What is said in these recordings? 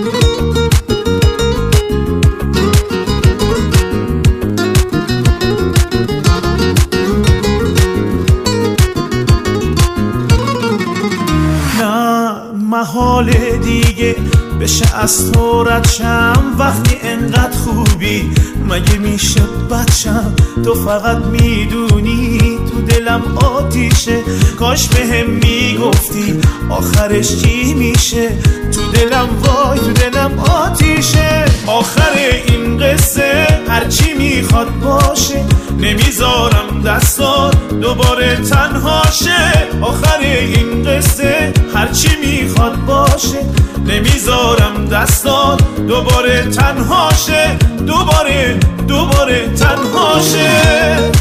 محال دیگه بشه از تو رد شم وقتی انقدر خوبی، مگه میشه بچم؟ تو فقط میدونی تو دلم آتیشه، کاش بهم میگفتی آخرش چی میشه. تو دلم وای تو دلم آتیشه، آخر این قصه هرچی میخواد باشه، نمیذارم دستات دوباره تنها شه. آخر این قصه هرچی میخواد باشه، نمیذارم دستات دوباره تنها شه، دوباره تنها شه.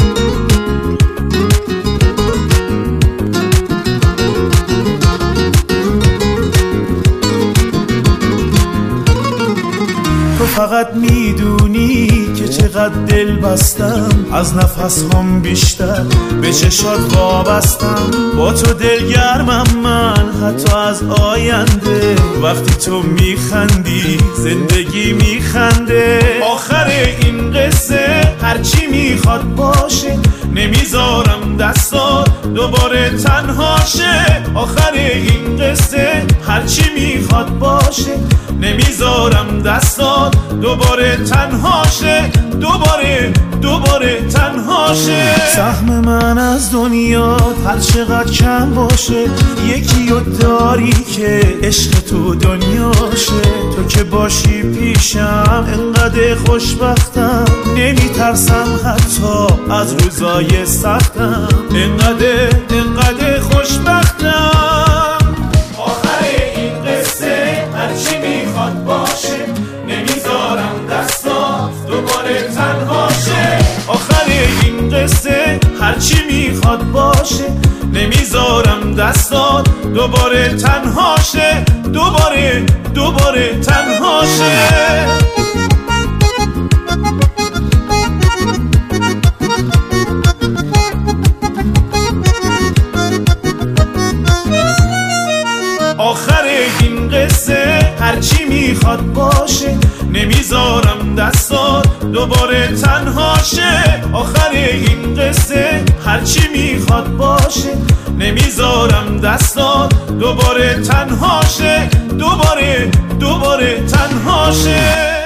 تو فقط میدونی که چقدر دل بستم، از نفس هم بیشتر به چشات وابستم. با تو دلگرمم من حتی از آینده، وقتی تو میخندی زندگی میخنده. آخر این قصه هرچی میخواد باشه، نمیذارم دستات دوباره تنها شه. آخر این قصه هرچی میخواد باشه، نمیذارم دستات دوباره تنها شه، دوباره تنها شه. سهم من از دنیا هر چقدر کم باشه، یکی رو داری که عشق تو دنیاشه. تو که باشی پیشم انقدر خوشبختم، نمیترسم حتی از روزای سختم، انقدر خوشبختم. آخر این قصه هرچی میخواد باشه، نمیذارم دستات دوباره تنها شه. آخر این قصه هرچی میخواد باشه، نمیذارم دستات دوباره تنها شه، دوباره تنها شه. آخر این قصه هرچی میخواد باشه، نمیذارم دستات دوباره تنها شه. آخر این قصه هرچی میخواد باشه، نمیذارم دستات دوباره تنها شه، دوباره تنها شه.